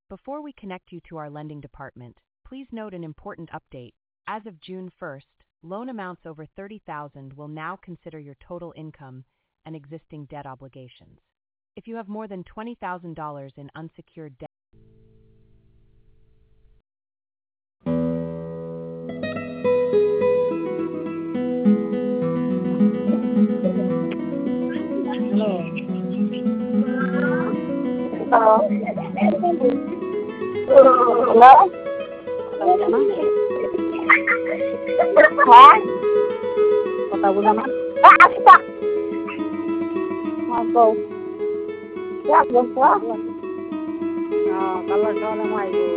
Before we connect you to our lending department, please note an important update. As of June 1st, loan amounts over $30,000 will now consider your total income and existing debt obligations. If you have more than $20,000 in unsecured debt, Hello. Hả? Kota Bulama. Apa? Apa? Siapa? Kalau soal mai itu,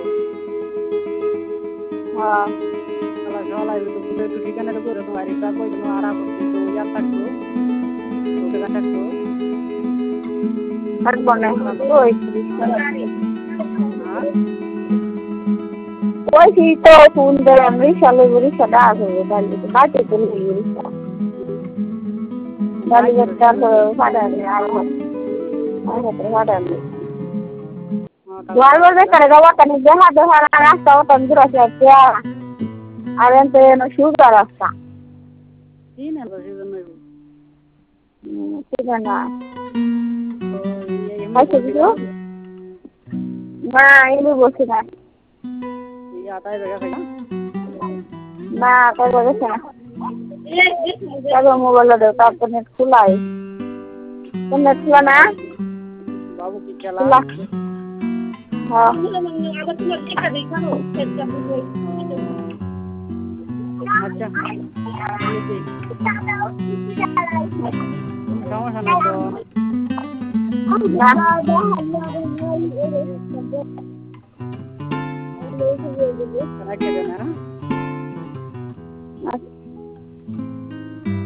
kalau soal itu kita nak tu orang hari tak boleh nuara itu yang tak tu, itu kan tak tu. Harus boleh. Oi. Oi si to phone dah Malaysia lebih sedap tu, dah baca tu Malaysia. Dah lihat pada ni, ada pada ni. Jual boleh kerja kan jahat dohar rasa tandur saja. Ada yang sugar rasa. Ini apa sih nama itu? Tidak nak. Macam itu? Nah, ini bosnya. Iya, tahu bagaimana? Nah, tahu bagaimana? Kalau mau bela dekat internet kulai. Internet kulah na? Babu kita Kulah. lah. हाँ अच्छा कहाँ sana तो क्या कहना है